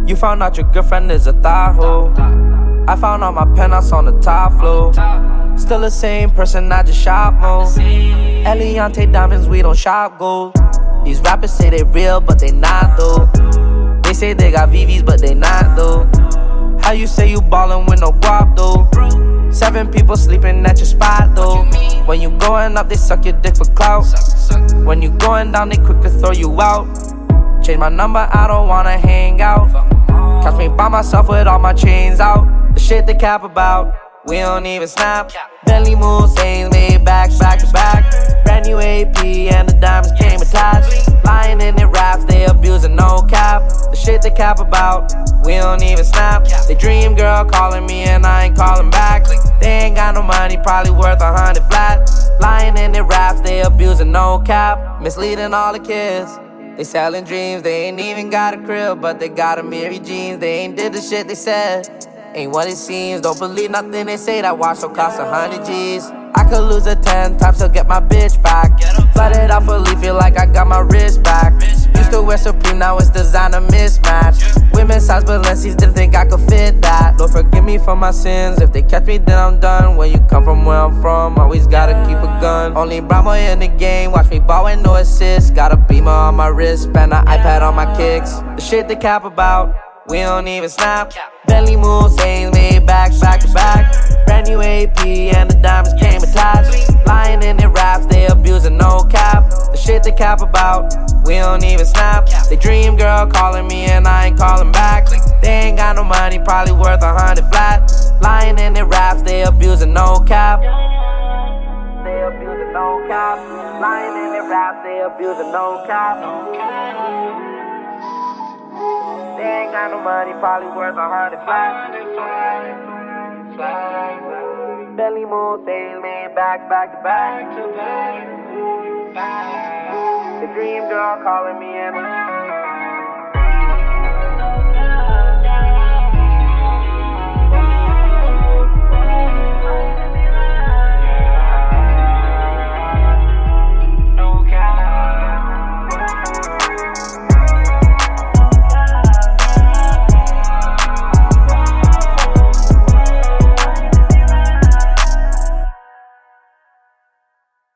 You found out your girlfriend is a thought hole. I found all my penthouse on the top floor. Still the same person, I just shop more. Eliante diamonds, we don't shop gold. These rappers say they real, but they not though. They say they got VVs, but they not though. How you say you ballin' with no guap though? 7 people sleeping at your spot though. When you going up, they suck your dick for clout. When you going down, they quick to throw you out. Change my number, I don't wanna hang out. Catch me by myself with all my chains out. The shit they cap about, we don't even snap. Bentley moves, things made back to back. Brand new AP and the diamonds came attached. Lying in their raps, they abusing no cap. The shit they cap about, we don't even snap. They dream girl calling me and I ain't calling back. They ain't got no money, probably worth 100 flat. Lying in their raps, they abusing no cap. Misleading all the kids. They selling dreams, they ain't even got a crib, but they got a Mary jeans. They ain't did the shit they said, ain't what it seems. Don't believe nothing they say, that watch will cost 100 G's. I could lose it 10 times to get my bitch back. Flooded off a leaf, feel like I got my wrist back. Used to wear Supreme, now it's designer mismatch. Women's size Balenci's, didn't think I could fit that. Lord forgive me for my sins, if they catch me then I'm done. When you come from where I'm from, always gotta keep a gun. Only Brahma in the game, watch me ball with no assist. Got a beamer on my wrist, spend an iPad on my kicks. The shit they cap about, we don't even snap. Bentley moves, things made back to back. Brand new AP and the diamonds came attached. Lying in their raps, they abusing no cap. The shit they cap about, we don't even snap. They dream girl calling me and I ain't calling back. They ain't got no money, probably worth 100 flat. Lying in their raps, they abusing no cap. They abusing no cap. Lying in their raps, they abusing no cap. They ain't got no money, probably worth 100 flat. Belly moves, things made back to back. The dream girl calling me and